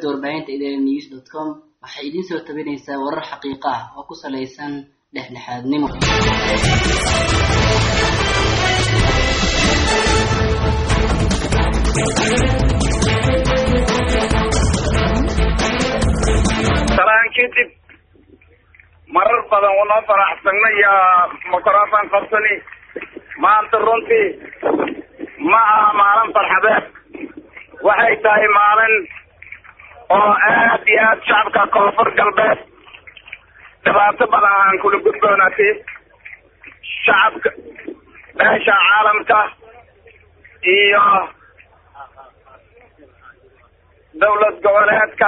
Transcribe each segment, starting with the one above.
website warbaahinta idanews.com waxay idin soo tabinaysaa warar xaqiiqo ah oo ku saleysan dhexdhexaadnimo. salaankiitib marar badan oo faraxsanay mikrofon qabsani maanta runtii ma maalan farxadeed waxay tahay maalin oo aad iyo aad shacabka koonfur galbeed dhibaato badan aan kula gudboonaatay shacabka beesha caalamka iyo dowlad goboleedka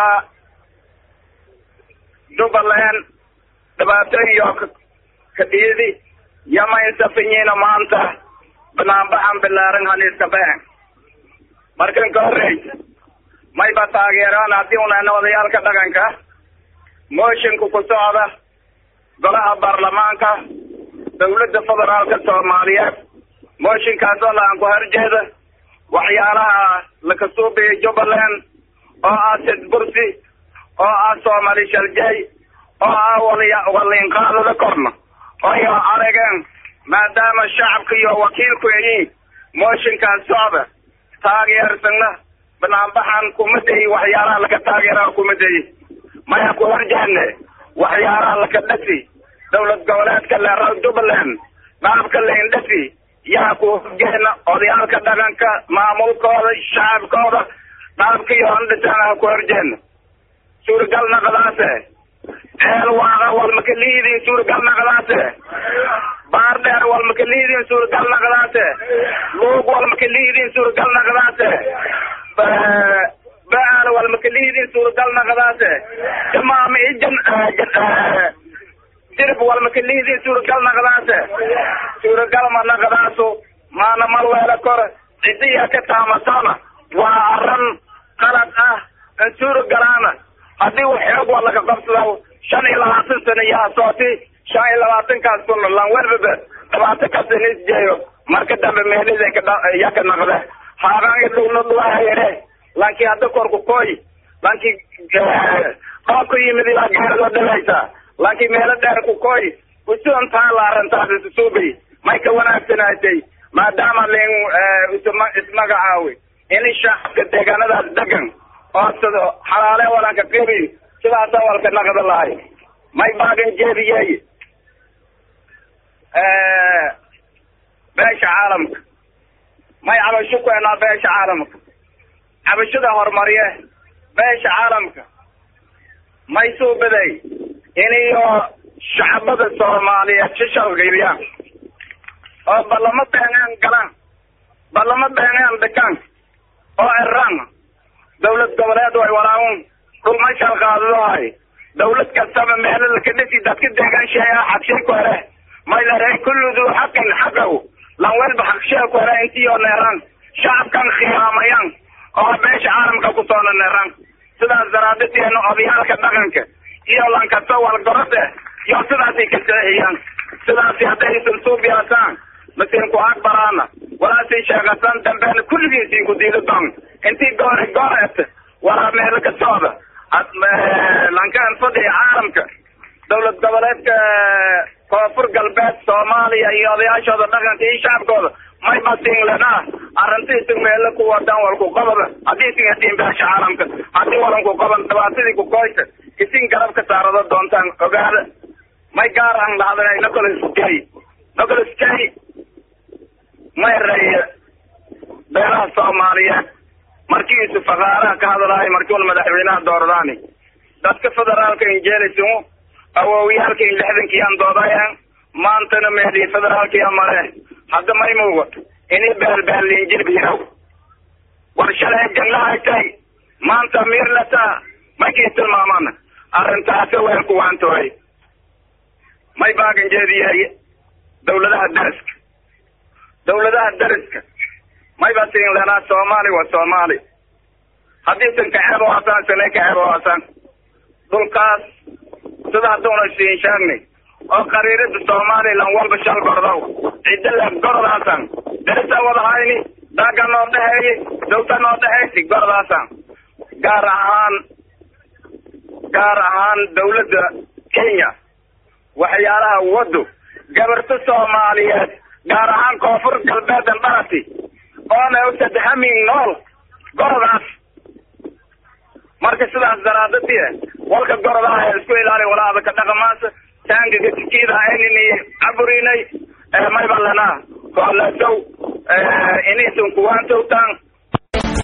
Jubbaland dhibaato iyo kadiyadi yama insafinyina maanta banaanbaxan bilaaran haliska been markan ka horeysa may ba taageeraan haddii una odayaalka dhaqanka mooshinka ku socda golaha baarlamaanka dowladda federaalka Soomaaliyeed mooshinkaasoo laan ku horjeeda waxyaalaha la ka soo beeyay Jubbaland oo aad bursi oo aad Soomaali shalgay oo aad waliin qaadada korna oo ay aragaan maadaama shacabka iyo wakiilku yihiin mooshinkaas socda taageersana banaanbaxan kumaday waxyaalaha laga taageeraa kumaday maya ku horjeedne waxyaalaha laga dhasi dowlad goboleedka leeral Jubbaland maamulka leendasi yaa ku horjeedna odayaalka dhaqanka maamulkooda shacabkooda maamulka iyo andhana ku horjeedna suurgal naqdaase eel waaqa wal makaliidin suurgal naqdaase baardheer wal makaliidin suurgal naqdaase luug wal makaliidin suurgal naqdaase baal wal makaliidin suurgal naqdaase jamaam ijan dirb wal makaliidin suurgal naqdaase suurgal ma naqdaaso maana mal weela kor cidiya ka taamasana waa aran qalad ah in suurgalaana haddii waxoog waa laga qabsado 25 sano yaa sooti 25 kaas kun lan walba dhibaato ka saneeyo marka dambe meelada ka naqda haagaan dowlad waa yare laakiin hadda korku kooy laakiin qaabku yimid ilaa gaarada dhalaysa laakiin meel dheer ku kooy usun taalaarantaas suubay may ka wanaagsanaaday maadaama leen ismagacaawi in shacabka deegaanadaas degan oo sida xalaale walanka qeybay sidaas walka naqda lahay may baagan jeediyay beesha caalamka may cabasho ku ana beesha caalamka cabashada hormariye beesha caalamka may soo baday inayo shacabada Soomaaliyeed shaqeeyaan oo balama beenan dekan oo iran dowlad goboleed way walaawun dhul ma shaqaadoohay dowlad kastaba meel ka dhisi dadka deegaan shaqo xaqshay ku hore ma ilaahay kullu duu xaqin xaqo lan walba xaqshay ku hore intii oo neeran shacabkan khiyaamayan oo beesha caalamka ku soo neeran sidaas daraaddeed odayaalka dhaqanka iyo lan kasta wal gorode iyo sidaas ay ka taahiyaan sidaas haday soo biyaasaan مثل كوهاك برانا ولا تيشاغسان دنبان كل جيسين كديدو دون انتي قورت ولا مهلك الصوبة لانكان فضي عالمك دولة قبلتك كوفر قلبات صوماليا ايضي اشهد النغان تي شعب كوضا ما يبطين لنا ارنتي تنمهلك وردان والكو قبضة حديثين هدين باش عالمك حدي ولنكو قبضة تباتيدي كو كويسة كسين قربك سارضا دونتان وقال ما يقارن لهذا نقل السكي ما يرى بيرها الصومالية مركز فقارة كهذا مركون مدحوينات دورداني دادك فدرالك انجيلسو اوويالك ان لحظن كيان دوضايا ما انتنا مهدي فدرالك يا مره حتى ما يموت اني بهل الانجيل بيهو ورشاله الجنة اكتاي ما انت مير لتا ما كيت المامان ارنتا سويلكو وانتوي ما يباق انجيدي هاي دولة الدرسك ما يبطين لنا صومالي وصومالي حديثا كعب وحسان سنة كعب وحسان دول قاس سدح دون الشيء شاني او قريرة الصومالي لنوال بشال قردو عدل قرد حسان درسة وضعيني داقا نوضحي دوتا نوضحي قرد حسان قارعان gaar ahaan dawladda Kenya waxyaalaha wado gabarta Soomaaliyeed gaar ahaan koonfur galbeed dalbati oona u sadhamin nool gordaas marka sidaas daraadadii walka gordaha isku ilaali walaada ka dhaqamaasa taangiga tikiida aynini aburinay may balana wala soo inaysan kuwaan tawtaan